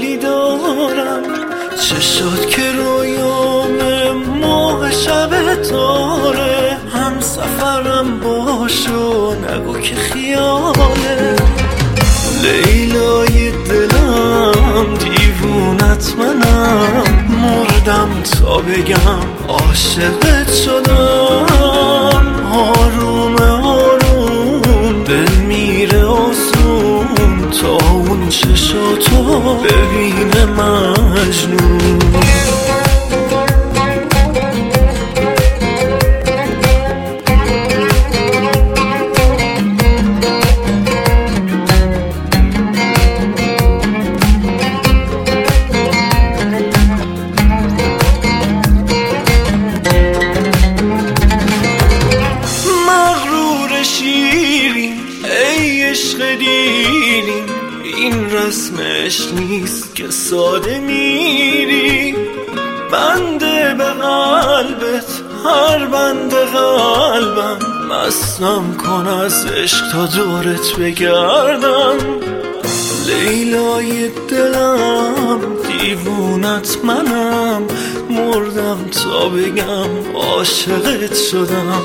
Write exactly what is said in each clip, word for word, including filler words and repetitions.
بیدارم، چه شد که رویام ماه شب تاره، هم سفرم باشو نگو که خیاله. لیلای دلم دیوونت منم، مردم تا بگم عاشقت شدم. آروم آروم دل میره آسون، تا اون چشاتو ببینه مجنون. عشق دیریم این رسمش نیست که ساده میری، بنده به قلبت هر بند قلبم، مستم کن از عشق تا دورت بگردم. لیلای دلم دیوونت منم، مردم تا بگم عاشقت شدم.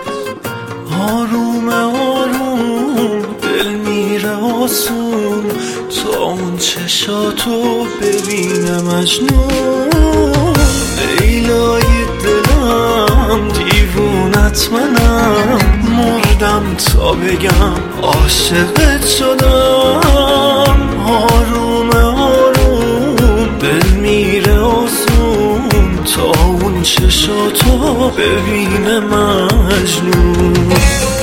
آروم آروم دل میره آسون، تا اون چشاتو ببینه مجنون. لیلای دلم دیوونت منم، مردم تا بگم عاشقت شدم. آروم آروم دل میره آسون، تا اون چشاتو ببینه مجنون.